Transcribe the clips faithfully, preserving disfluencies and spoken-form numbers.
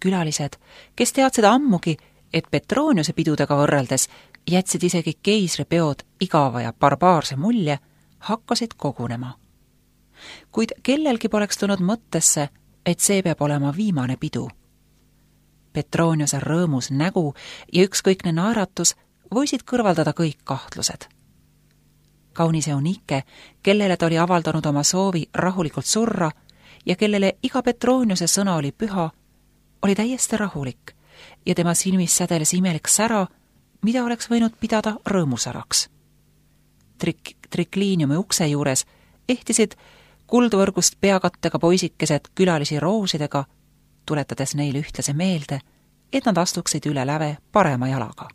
külalised, kes teadsid ammugi, et Petroniuse pidudega võrreldes jätsid isegi keisri peod igava ja barbaarse mulje, hakkasid kogunema. Kuid kellelgi poleks tulnud mõttesse, et see peab olema viimane pidu. Petroniuse rõõmus nägu ja ükskõikne naeratus võisid kõrvaldada kõik kahtlused. Kaunis Eunike, kellele ta oli avaldanud oma soovi rahulikult surra ja kellele iga Petroniuse sõna oli püha, oli täiesti rahulik ja tema silmis sädeles imelik sära, mida oleks võinud pidada rõõmusäraks. Trik- trikliiniumi ukse juures ehtisid kuldvõrgust peakattega poisikesed külalisi roosidega, tuletades neile ühtlase meelde, et nad astuksid üle läve parema jalaga.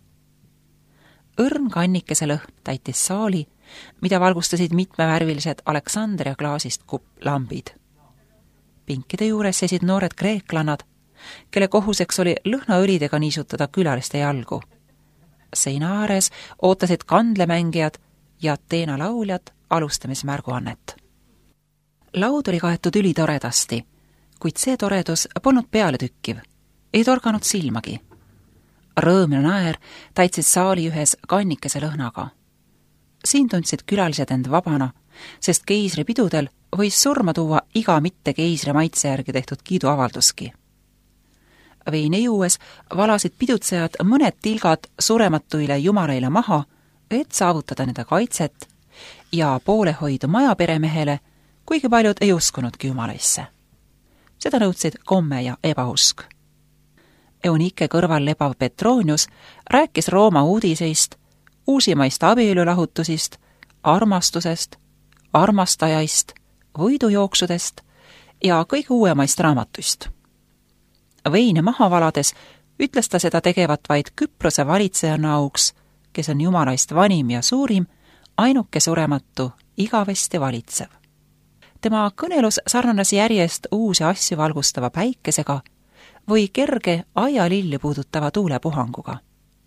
Õrn kannikese lõhn täitis saali, mida valgustasid mitmevärvilised Aleksandria klaasist kupplambid. Pinkide juures seisid noored kreeklannad, kelle kohuseks oli lõhnaõlidega niisutada külaliste jalgu. Seina ääres ootasid kandlemängijad ja Ateena lauljad alustamismärguannet. Laud oli kaetud ülitoredasti, kuid see toredus polnud pealetükkiv, ei torganud silmagi. Rõõm ja naer täitsid saali ühes kannikese lõhnaga. Siin tundsid külalised end vabana, sest keisri pidudel võis surma tuua iga mitte keisri maitse järgi tehtud kiiduavalduski. Veini juues valasid pidutsejad mõned tilgad surematuile jumalaile maha, et saavutada nende kaitset ja poolehoidu majaperemehele, kuigi paljud ei uskunudki jumalaisse. Seda nõudsid komme ja ebausk. Eunike kõrval lebav Petronius rääkis Rooma uudiseist, uusimaist abielulahutusist, armastusest, armastajaist, võidujooksudest ja kõige uuemaist raamatust. Veine maha valades ütles ta seda tegevat vaid Küprose valitsejana auks, kes on jumalaist vanim ja suurim, ainuke surematu, igavesti valitsev. Tema kõnelus sarnanes järjest uusi asju valgustava päikesega või kerge aialilli puudutava tuulepuhanguga.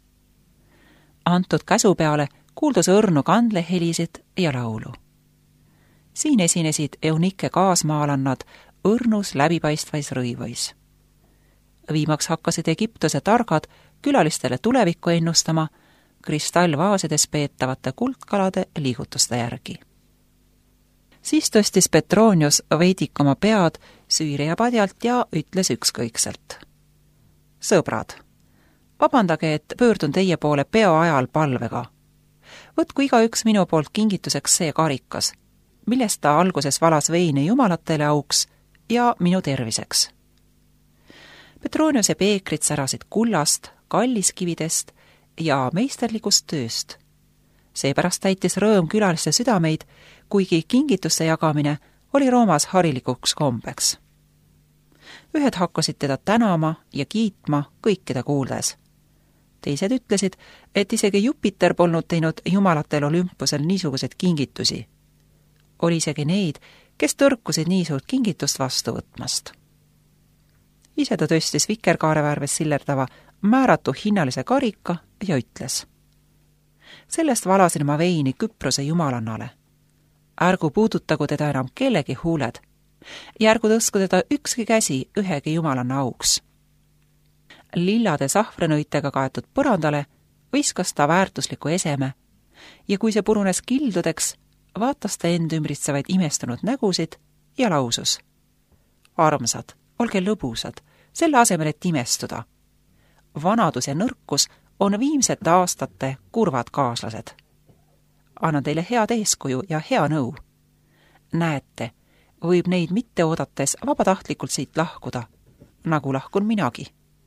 Antud käsu peale kuuldus õrnu kandlehelisid ja laulu. Siin esinesid Eunike kaasmaalannad õrnus läbipaistvais rõivõis. Viimaks hakkasid Egiptuse targad külalistele tulevikku ennustama kristallvaasides peetavate kuldkalade liigutuste järgi. Siis tõstis Petronius veidik oma pead süüri ja padjalt ja ütles ükskõikselt. Sõbrad, vabandage, et pöördun teie poole peo ajal palvega. Võtku igaüks minu poolt kingituseks see karikas, millest ta alguses valas veini jumalatele auks ja minu terviseks. Petroniuse peekrid särasid kullast, kalliskividest ja meisterlikust tööst. Seepärast täitis rõõm külaliste südameid, kuigi kingituste jagamine oli Roomas harilikuks kombeks. Ühed hakkasid teda tänama ja kiitma kõikide kuuldes. Teised ütlesid, et isegi Jupiter polnud teinud jumalatel Olümpusel niisuguseid kingitusi. Oli isegi neid, kes tõrkusid nii suurt kingitust vastu võtmast. Ise ta tõstis vikerkaarevärves sillerdava määratu hinnalise karika ja ütles. Sellest valasin ma veini Küprose jumalannale. Ärgu puudutagu teda enam kellegi huuled ja ärgu tõsku teda ükski käsi ühegi jumalanna auks. Lillade sahvrenõitega kaetud põrandale viskas ta väärtusliku eseme ja kui see purunes kildudeks, vaatas ta end ümbritsevaid imestunud nägusid ja lausus. Armsad, olge lõbusad, selle asemel, et imestuda. Vanadus ja nõrkus on viimsete aastate kurvad kaaslased. Annan teile head eeskuju ja hea nõu. Näete, võib neid mitte oodates vabatahtlikult siit lahkuda, nagu lahkun minagi.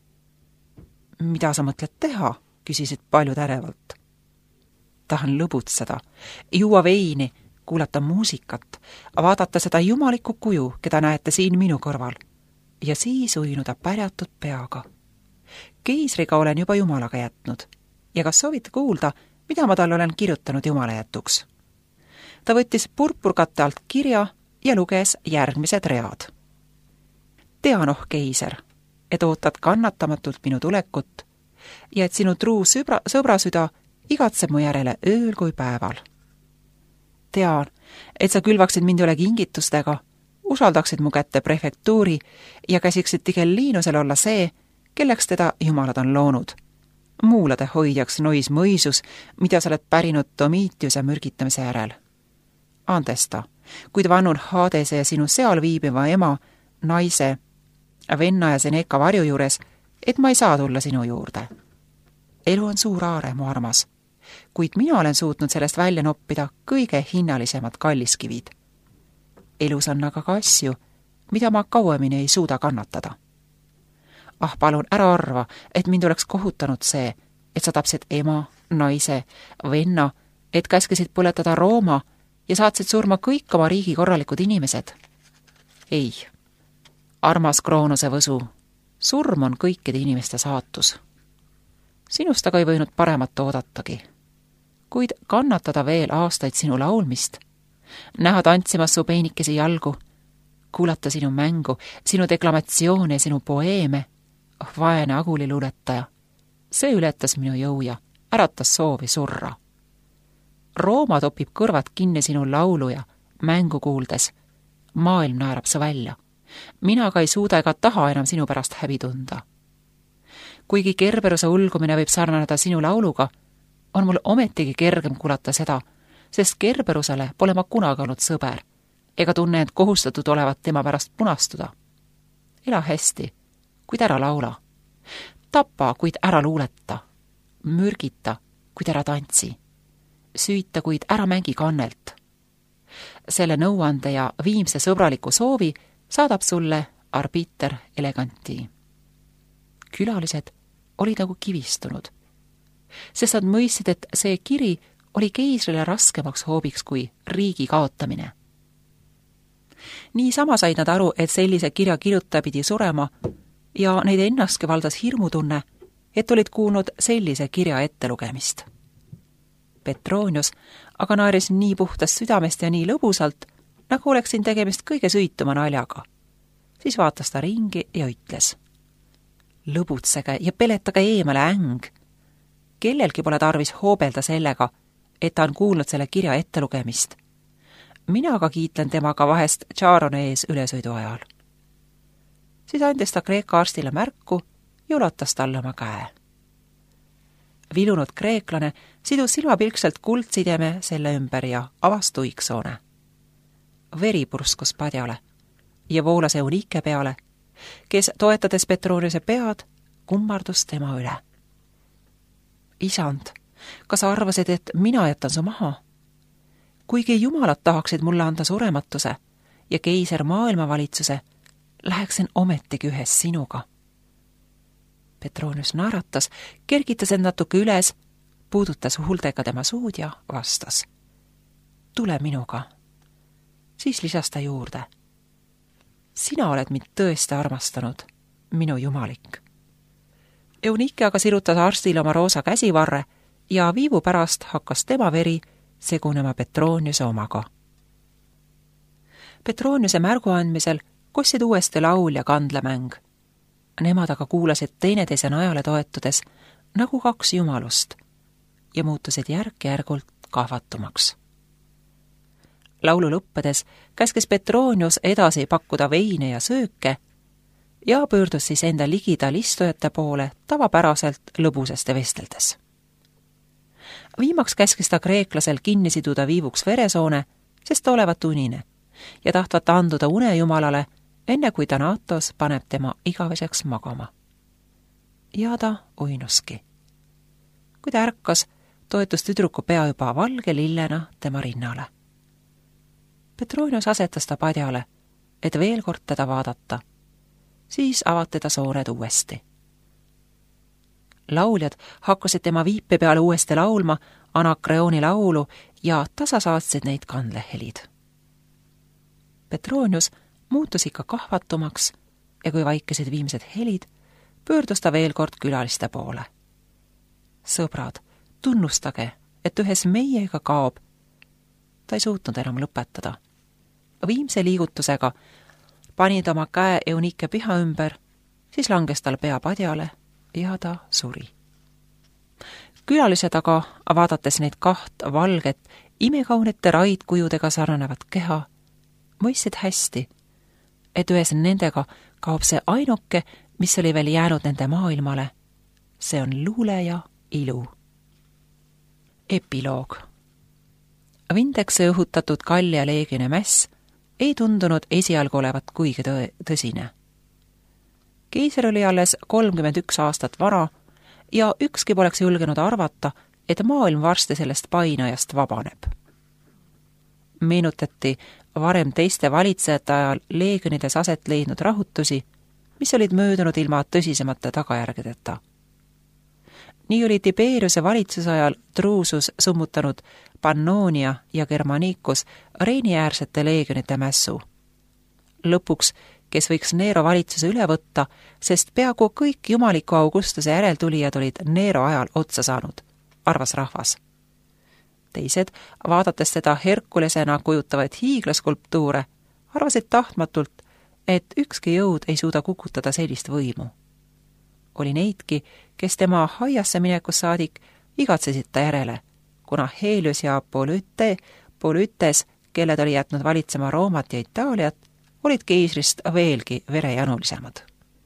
Mida sa mõtled teha, küsisid paljud ärevalt. Tahan lõbutseda, juua veini, kuulata muusikat, vaadata seda jumalikku kuju, keda näete siin minu kõrval, ja siis uinuda pärjatud peaga. Keisriga olen juba jumalaga jätnud ja kas soovite kuulda, mida ma talle olen kirjutanud jumala jätuks? Ta võttis purpurkatte alt kirja ja luges järgmised read. Tean, oh keiser, et ootad kannatamatult minu tulekut ja et sinu truu sõbra, sõbrasüda igatseb mu järele ööl kui päeval. Tean, et sa külvaksid mind üle kingitustega, usaldaksid mu kätte prefektuuri ja käsiksid Tigellinusel olla see, kelleks teda jumalad on loonud. Muulade hoidjaks nois mõisus, mida sa oled pärinud Domitiuse mürgitamise järel. Andesta, kuid vannun Hadese ja sinu seal viibiva ema, naise, venna ja Seneca varju juures, et ma ei saa tulla sinu juurde. Elu on suur aare, mu armas, kuid mina olen suutnud sellest välja noppida kõige hinnalisemad kalliskivid. Elus on aga ka asju, mida ma kauemini ei suuda kannatada. Ah, palun, ära arva, et mind oleks kohutanud see, et sa tapsid ema, naise, venna, et käskisid põletada Rooma ja saatsid surma kõik oma riigi korralikud inimesed. Ei, armas Kroonose võsu, surm on kõikide inimeste saatus. Sinust aga ei võinud paremat oodatagi. Kuid kannatada veel aastaid sinu laulmist, näha tantsimas su peenikesi jalgu, kuulata sinu mängu, sinu deklamatsioone ja sinu poeeme, vaene aguliluuletaja, see ületas minu jõu ja äratas soovi surra. Rooma topib kõrvad kinni sinu laulu ja mängu kuuldes. Maailm naerab sa välja. Mina aga ei suuda ega taha enam sinu pärast häbi tunda. Kuigi Kerberuse ulgumine võib sarnaneda sinu lauluga, on mul ometigi kergem kuulata seda, sest Kerberusele pole ma kunagi olnud sõber ega tunne end kohustatud olevat tema pärast punastuda. Ela hästi, kuid ära laula. Tapa, kuid ära luuleta. Mürgita, kuid ära tantsi. Süüta, kuid ära mängi kannelt. Selle nõuande ja viimse sõbraliku soovi saadab sulle arbiter eleganti. Külalised olid nagu kivistunud, sest nad mõistsid, et see kiri oli keisrile raskemaks hoobiks kui riigi kaotamine. Nii sama said nad aru, et sellise kirja kirjutaja pidi surema ja neid ennastki valdas hirmutunne, et olid kuulnud sellise kirja ettelugemist. Petronius aga naeris nii puhtast südamest ja nii lõbusalt, nagu oleks siin tegemist kõige süütuma naljaga. Siis vaatas ta ringi ja ütles: lõbutsege ja peletage eemale äng. Kellelgi pole tarvis hoobelda sellega, et ta on kuulnud selle kirja ettelugemist. Mina aga kiitlen temaga vahest Tšaarone ees ülesõidu ajal. Siis andis ta Kreeka arstile märku ja ulatas talle oma käe. Vilunud kreeklane sidus silmapilkselt kuldsideme selle ümber ja avas tuiksoone. Veri purskus padjale ja voolas Eunike peale, kes, toetades Petroniuse pead, kummardus tema üle. Isand, kas sa arvasid, et mina jätan su maha? Kuigi jumalad tahaksid mulle anda surematuse ja keiser maailmavalitsuse, läheksin ometigi ühes sinuga. Petronius naeratas, kergitas end natuke üles, puudutas huuldega tema suud ja vastas: tule minuga. Siis lisas ta juurde: sina oled mind tõesti armastanud, minu jumalik. Eunike aga sirutas arstile oma roosa käsivarre ja viivu pärast hakkas tema veri segunema Petroniuse omaga. Petroniuse märgu andmisel kostsid uuesti laul ja kandlemäng. Nemad aga kuulasid teineteise najale toetudes nagu kaks jumalust ja muutusid järk-järgult kahvatumaks. Laulu lõppedes käskis Petronius edasi pakkuda veine ja sööke ja pöördus siis enda ligidal istujate poole tavapäraselt lõbuseste vesteldes. Viimaks käskis ta kreeklasel kinni siduda viivuks veresoone, sest ta olevat unine ja tahtvat anduda unejumalale, enne kui Thanatos paneb tema igaveseks magama. Ja ta uinuski. Kui ta ärkas, toetus tüdruku pea juba valge lillena tema rinnale. Petronius asetas ta padjale, et veel kord teda vaadata. Siis avati ta sooned uuesti. Lauljad hakkasid tema viipe peale uuesti laulma Anakreoni laulu ja tasa saatsid neid kandlehelid. Petronius muutus ikka kahvatumaks ja kui vaikesid viimsed helid, pöördus ta veel kord külaliste poole. Sõbrad, tunnustage, et ühes meiega kaob. Ta ei suutnud enam lõpetada. Viimse liigutusega pani ta oma käe Eunike piha ümber, siis langes tal pea padjale ja ta suri. Külalised aga, vaadates neid kaht valget, imekaunete raidkujudega sarnanevat keha, mõistsid hästi, et ühes nendega kaob see ainuke, mis oli veel jäänud nende maailmale, see on luule ja ilu. Epiloog. Vindekse õhutatud Gallia leegioni mäss ei tundunud esialgu olevat kuigi tõ- tõsine. Keiser oli alles kolmkümmend üks aastat vana ja ükski poleks julgenud arvata, et maailm varsti sellest painajast vabaneb. Meenutati varem teiste valitsejate ajal leegionides aset leidnud rahutusi, mis olid möödunud ilma tõsisemate tagajärgedeta. Nii oli Tiberiuse valitsuse ajal Drusus summutanud Pannonia ja Germanicus Reini-äärsete leegionite mässu. Lõpuks, kes võiks Nero valitsuse üle võtta, sest peaaegu kõik jumaliku Augustuse järeltulijad olid Nero ajal otsa saanud, arvas rahvas. Teised, vaadates teda Herkulesena kujutavaid hiiglaskulptuure, arvasid tahtmatult, et ükski jõud ei suuda kukutada sellist võimu. Oli neidki, kes tema haiasse minekus saadik igatsesid ta järele, kuna Helios ja Polüte, Polütes, kelled oli jätnud valitsema Roomat ja Itaaliat, olid keisrist veelgi verejanulisemad.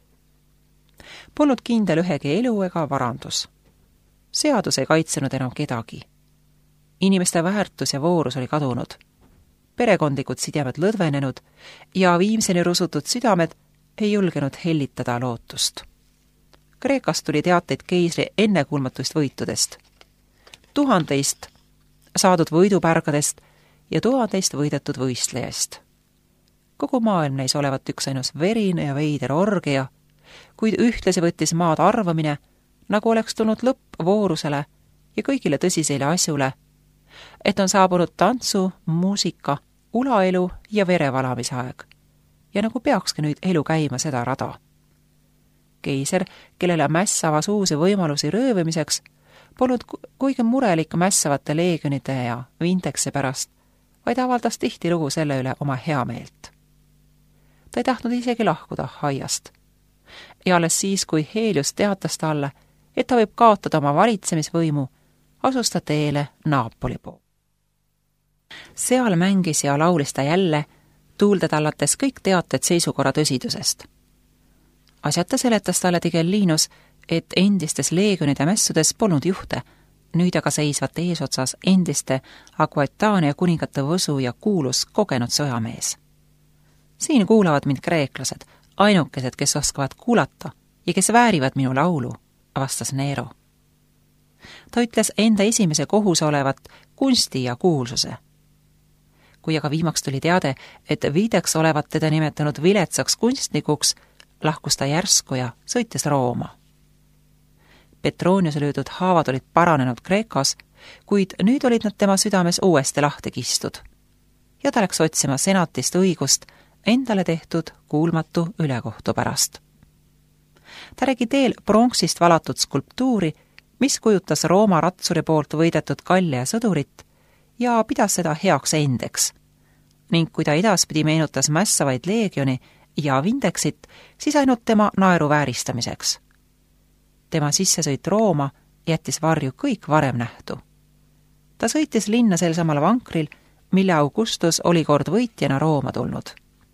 Polnud kindel ühegi elu ega varandus. Seadus ei kaitsenud enam kedagi. Inimeste väärtus ja voorus oli kadunud. Perekondlikud sidemed lõdvenenud ja viimseni rusutud südamed ei julgenud hellitada lootust. Kreekast tuli teateid keisri ennekuulmatuist võitudest. Tuhandeist saadud võidupärgadest ja tuhandeist võidetud võistlejast. Kogu maailm näis olevat üks ainus verine ja veider orgia, kuid ühtlasi võttis maad arvamine, nagu oleks tulnud lõpp voorusele ja kõigile tõsisele asjule, et on saabunud tantsu, muusika, ulaelu ja verevalamise aeg. Ja nagu peakski nüüd elu käima seda rada. Keiser, kellele mäss avas uusi võimalusi röövimiseks, polnud kuigi murelik mässavate leegionide ja Vindekse pärast, vaid avaldas tihtilugu selle üle oma heameelt. Ta ei tahtnud isegi lahkuda haiast. Ja alles siis, kui Helios teatas talle, et ta võib kaotada oma valitsemisvõimu, asus ta teele Naapoli poole. Seal mängis ja laulis ta jälle, tuulde tallates kõik teated seisukorra tõsidusest. Asjata seletas talle Tigellinus, et endistes leegionide mässudes polnud juhte, nüüd aga seisvat eesotsas endiste Aquitania kuningate võsu ja kuulus kogenud sõjamees. Siin kuulavad mind kreeklased, ainukesed, kes oskavad kuulata ja kes väärivad minu laulu, vastas Nero. Ta ütles enda esimese kohuse olevat kunsti ja kuulsuse. Kui aga viimaks tuli teade, et Viideks olevat teda nimetanud viletsaks kunstnikuks, lahkus ta järsku ja sõitis Rooma. Petroniuse löödud haavad olid paranenud Kreekas, kuid nüüd olid nad tema südames uuesti lahti kistud. Ja ta läks otsima senatist õigust endale tehtud kuulmatu ülekohtu pärast. Ta nägi teel pronksist valatud skulptuuri, mis kujutas Rooma ratsuri poolt võidetud Gallia sõdurit ja pidas seda heaks endeks. Ning kui ta edaspidi meenutas mässavaid leegioni ja Vindeksit, siis ainult tema naeru vääristamiseks. Tema sissesõit Rooma jättis varju kõik varem nähtu. Ta sõitis linna sel samal vankril, mille Augustus oli kord võitjana Rooma tulnud.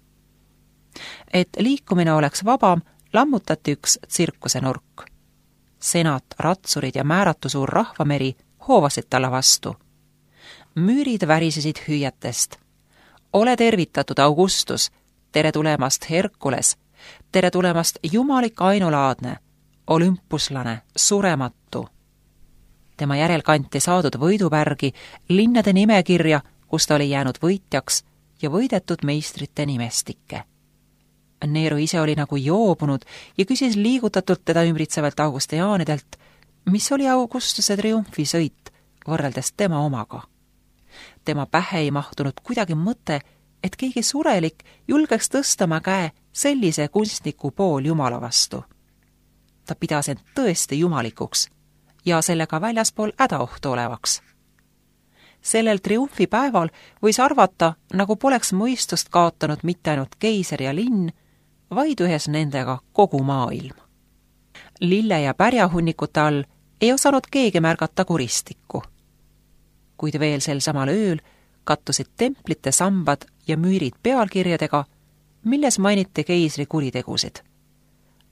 Et liikumine oleks vabam, lammutati üks tsirkuse nurk. Senat, ratsurid ja määratu suur rahvameri hoovasid talle vastu. Müürid värisesid hüüetest. Ole tervitatud, Augustus, tere tulemast, Herkules, tere tulemast, jumalik ainulaadne, olümpuslane, surematu. Tema järel kanti saadud võidupärgi linnade nimekirja, kus ta oli jäänud võitjaks ja võidetud meistrite nimestikke. Nero ise oli nagu joobunud ja küsis liigutatult teda ümbritsevalt augustiaanidelt, mis oli Augustuse triumfisõit võrreldes tema omaga. Tema pähe ei mahtunud kuidagi mõte, et keegi surelik julgeks tõsta oma käe sellise kunstniku pool Jumala vastu. Ta pidas end tõesti jumalikuks ja sellega väljaspool hädaohtu olevaks. Sellel triumfipäeval võis arvata, nagu poleks mõistust kaotanud mitte ainult keiser ja linn, vaid ühes nendega kogu maailm. Lille ja pärjahunnikute all ei osanud keegi märgata kuristikku. Kuid veel sel samal ööl kattusid templite sambad ja müürid pealkirjadega, milles mainiti keisri kuritegusid.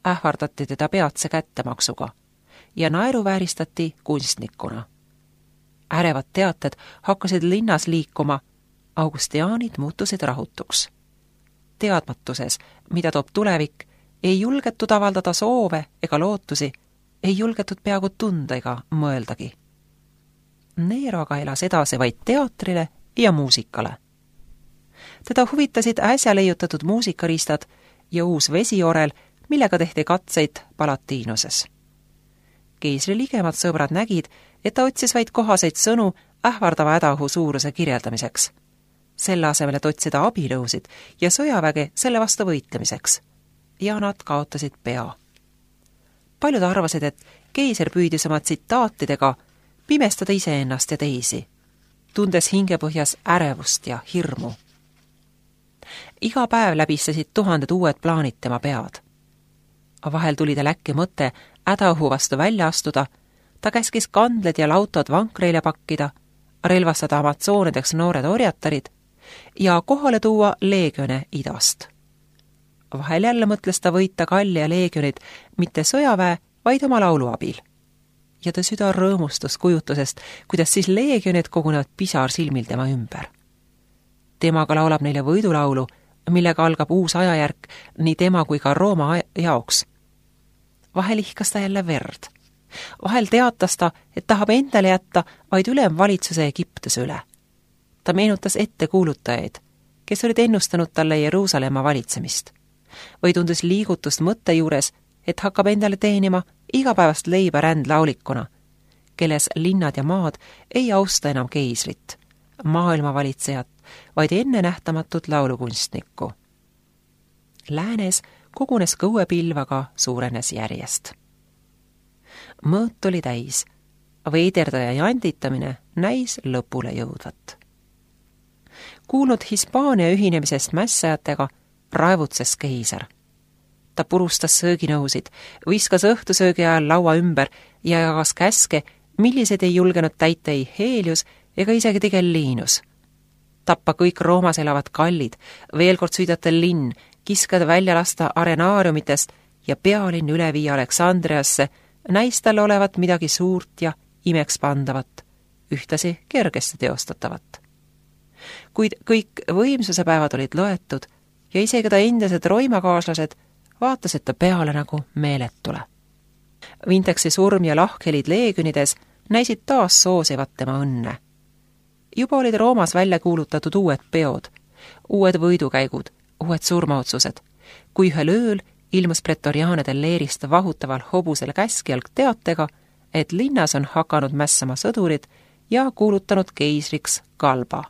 ähvardati teda peatse kättemaksuga ja naeruvääristati kunstnikuna. Ärevad teated hakkasid linnas liikuma, augustiaanid muutusid rahutuks. Teadmatuses, mida toob tulevik, ei julgetud avaldada soove ega lootusi, ei julgetud peaaegu tunda ega mõeldagi. Neero aga elas edasi vaid teatrile ja muusikale. Teda huvitasid äsja leiutatud muusikariistad ja uus vesiorel, millega tehti katseid Palatiinuses. Keisri ligemad sõbrad nägid, et ta otsis vaid kohaseid sõnu ähvardava hädaohu suuruse kirjeldamiseks. Selle asemel, et otsida abilõusid ja sõjaväge selle vastu võitlemiseks. Ja nad kaotasid pea. Paljud arvasid, et keiser püüdis oma tsitaatidega pimestada iseennast ja teisi, tundes hingepõhjas ärevust ja hirmu. Iga päev läbistasid tuhanded uued plaanid tema pead. Vahel tuli tal äkki mõte hädaohu vastu välja astuda, ta käskis kandled ja lautod vankreile pakkida, relvastada amazzoonideks noored orjatarid ja kohale tuua leegione idast. Vahel jälle mõtles ta võita Galli ja leegionid mitte sõjaväe, vaid oma laulu abil. Ja ta süda rõõmustus kujutlusest, kuidas siis leegionid kogunevad pisar silmil tema ümber. Temaga laulab neile võidulaulu, millega algab uus ajajärk nii tema kui ka Rooma jaoks. Vahel ihkas ta jälle verd. Vahel teatas ta, et tahab endale jätta vaid ülemvalitsuse Egiptuse üle. Ta meenutas ettekuulutajaid, kes olid ennustanud talle Jeruusalemma valitsemist. Või tundus liigutust mõtte juures, et hakkab endale teenima igapäevast leiba rändlaulikuna, kelles linnad ja maad ei austa enam keisrit, maailmavalitsejat, vaid ennenähtamatut laulukunstnikku. Läänes kogunes kõuepilvaga suurenes järjest. Mõõt oli täis, veiderdaja janditamine näis lõpule jõudvat. Kuulnud Hispaania ühinemisest mässajatega, raevutses keiser. Ta purustas sööginõusid, viskas õhtusöögi ajal laua ümber ja jagas käske, millised ei julgenud täita ei Helios ega isegi Tigellinus. Tappa kõik Roomas elavad kallid, veel kord süüdata linn, kiskada välja lasta arenaariumitest ja pealinn üle viia Aleksandriasse, näis talle olevat midagi suurt ja imekspandavat, ühtlasi kergesti teostatavat. Kuid kõik võimsuse päevad olid loetud ja isegi ta endised roimakaaslased vaatasid ta peale nagu meeletule. Vinteksi surm ja lahkhelid leegionides näisid taas soosivat tema õnne. Juba olid Roomas välja kuulutatud uued peod, uued võidukäigud, uued surmaotsused, kui ühel ööl ilmus pretoriaanidel leerist vahutaval hobusel käskjalg teatega, et linnas on hakanud mässama sõdurid ja kuulutanud keisriks Galba.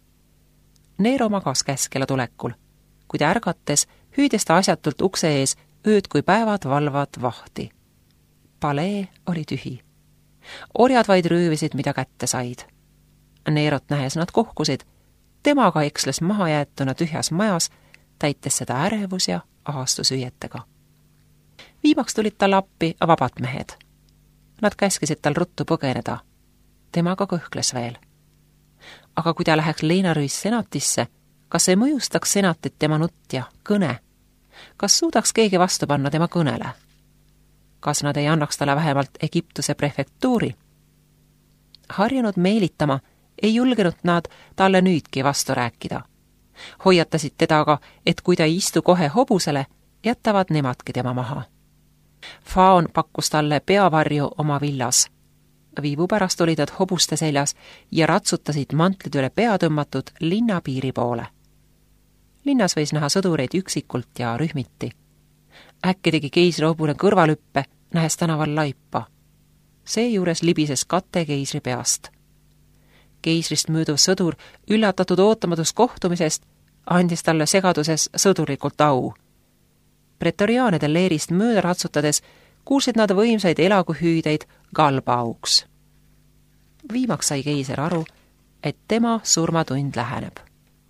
Neero magas käskjala tulekul, kuid ärgates hüüdes ta asjatult ukse ees ööd kui päevad valvad vahti. Palee oli tühi. Orjad vaid röövisid, mida kätte said. Neerot nähes nad kohkusid, temaga eksles mahajäetuna tühjas majas, täites seda ärevus ja ahastusüüetega. Viimaks tulid tal appi vabad mehed. Nad käskisid tal ruttu põgeneda. Temaga kõhkles veel. Aga kui ta läheks leinarüüs senatisse, kas ei mõjustaks senatit tema nutt ja kõne? Kas suudaks keegi vastu panna tema kõnele? Kas nad ei annaks talle vähemalt Egiptuse prefektuuri? Harjunud meelitama ei julgenud nad talle nüüdki vastu rääkida. Hoiatasid teda aga, et kui ta ei istu kohe hobusele, jätavad nemadki tema maha. Faon pakkus talle peavarju oma villas. Viivu pärast olid nad hobuste seljas ja ratsutasid mantlid üle pea tõmmatud linna piiri poole. Linnas võis näha sõdureid üksikult ja rühmiti. Äkki tegi keisri hobune kõrvalüppe, nähes tänaval laipa. Seejuures libises kate keisri peast. Keisrist mööduv sõdur, üllatatud ootamatust kohtumisest, andis talle segaduses sõdurlikult au. Pretoriaanide leerist mööda ratsutades kuulsid nad võimsaid elaguhüüdeid Galba auks. Viimaks sai keiser aru, et tema surmatund läheneb.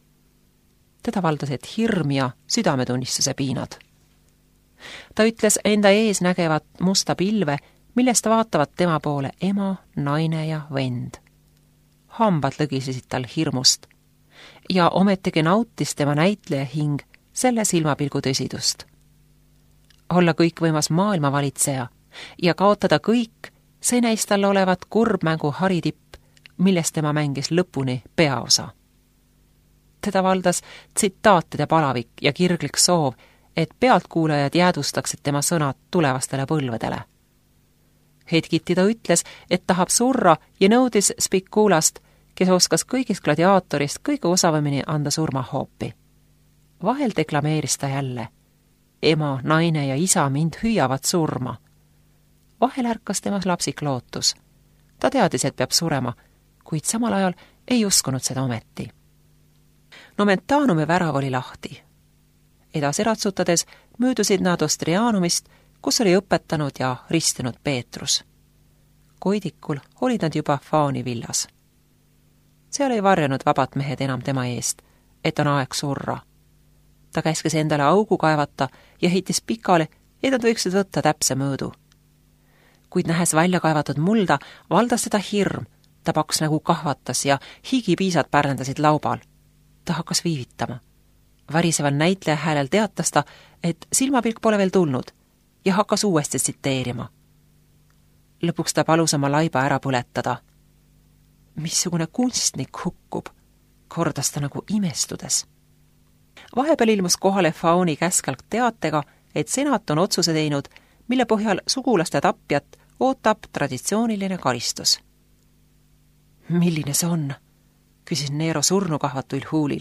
Teda valdasid hirm ja südametunnistuse piinad. Ta ütles enda ees nägevat musta pilve, millest vaatavad tema poole ema, naine ja vend. Hambad lõgisesid tal hirmust ja ometigi nautis tema näitleja hing selle silmapilgu tõsidust. olla kõikvõimas maailmavalitseja ja kaotada kõik, see näis talle olevat kurbmängu haritipp, millest tema mängis lõpuni peaosa. Teda valdas tsitaatide palavik ja kirglik soov, et pealtkuulajad jäädustaksid tema sõnad tulevastele põlvedele. Hetkiti ta ütles, et tahab surra ja nõudis Spikulast, kes oskas kõigist gladiaatorist kõige osavamini anda surmahoopi. Vahel deklameeris ta jälle: ema, naine ja isa mind hüüavad surma. Vahel ärkas temas lapsik lootus. Ta teadis, et peab surema, kuid samal ajal ei uskunud seda ometi. Nomentanumi värav oli lahti. Edasi ratsutades möödusid nad Ostrianumist, kus oli õpetanud ja ristinud Peetrus. Koidikul olid nad juba Faani villas. Seal ei varjanud vabad mehed enam tema eest, et on aeg surra. Ta käskis endale augu kaevata ja heitis pikale, et nad võiksid võtta täpse mõõdu. Kuid nähes välja kaevatud mulda, valdas teda hirm, ta paks nägu kahvatas ja higipiisad pärnendasid laubal. Ta hakkas viivitama. Väriseval näitleja häälel teatas ta, et silmapilk pole veel tulnud ja hakkas uuesti tsiteerima. Lõpuks ta palus oma laiba ära põletada. Missugune kunstnik hukkub, kordas ta nagu imestudes. Vahepeal ilmus kohale Fauni käskalk teatega, et senat on otsuse teinud, mille põhjal sugulaste tapjat ootab traditsiooniline karistus. Milline see on? Küsis Nero surnukahvatuil huulil.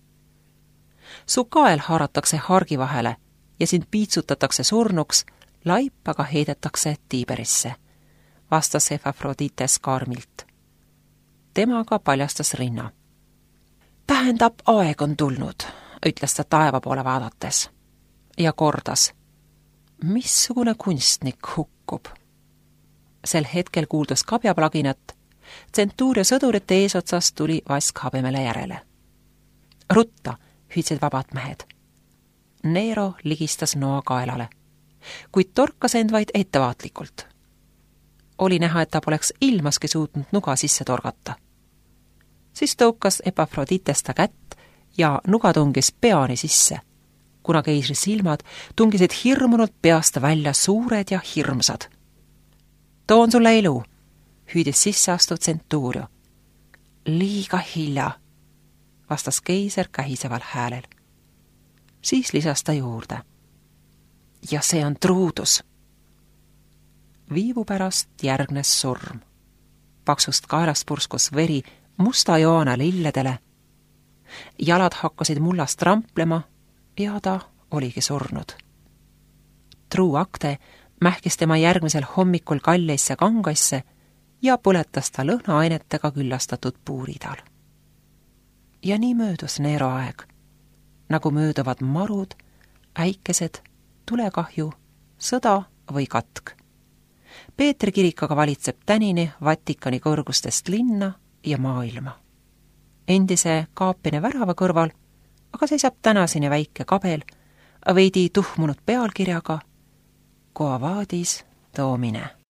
Su kael haaratakse hargi vahele ja sind piitsutatakse surnuks, laip aga heidetakse Tiberisse, vastas Epafrodites karmilt. Temaga paljastas rinna. Tähendab, aeg on tulnud, ütles ta taeva poole vaadates ja kordas. Missugune kunstnik hukkub? Sel hetkel kuuldus kabjaplaginat. Tsentuuria sõdurite eesotsas tuli Vask habemele järele. Rutta, hüüdsid vabad mehed. Nero ligistas noa kaelale, kuid torkas end vaid ettevaatlikult. Oli näha, et ta poleks ilmaski suutnud nuga sisse torgata. Siis tõukas Epafrodites ta kätt ja nuga tungis peani sisse, kuna keisri silmad tungisid hirmunult peast välja suured ja hirmsad. Toon sulle elu, hüüdis sisse astuv tsentuurio. Liiga hilja, vastas keiser kähiseval häälel. Siis lisas ta juurde. Ja see on truudus. Viivu pärast järgnes surm. Paksust kaelast purskus veri musta joana lilledele. Jalad hakkasid mullast ramplema ja ta oligi surnud. Truu akte mähkis tema järgmisel hommikul kalleisse kangaisse ja põletas ta lõhnaainetega küllastatud puuridal. Ja nii möödus Nero aeg, nagu mööduvad marud, äikesed, tulekahju, sõda või katk. Peetri kirik aga valitseb tänini Vatikani kõrgustest linna ja maailma. Endise kaapine värava kõrval aga seisab tänaseni väike kabel, veidi tuhmunud pealkirjaga Quo vadis Domine.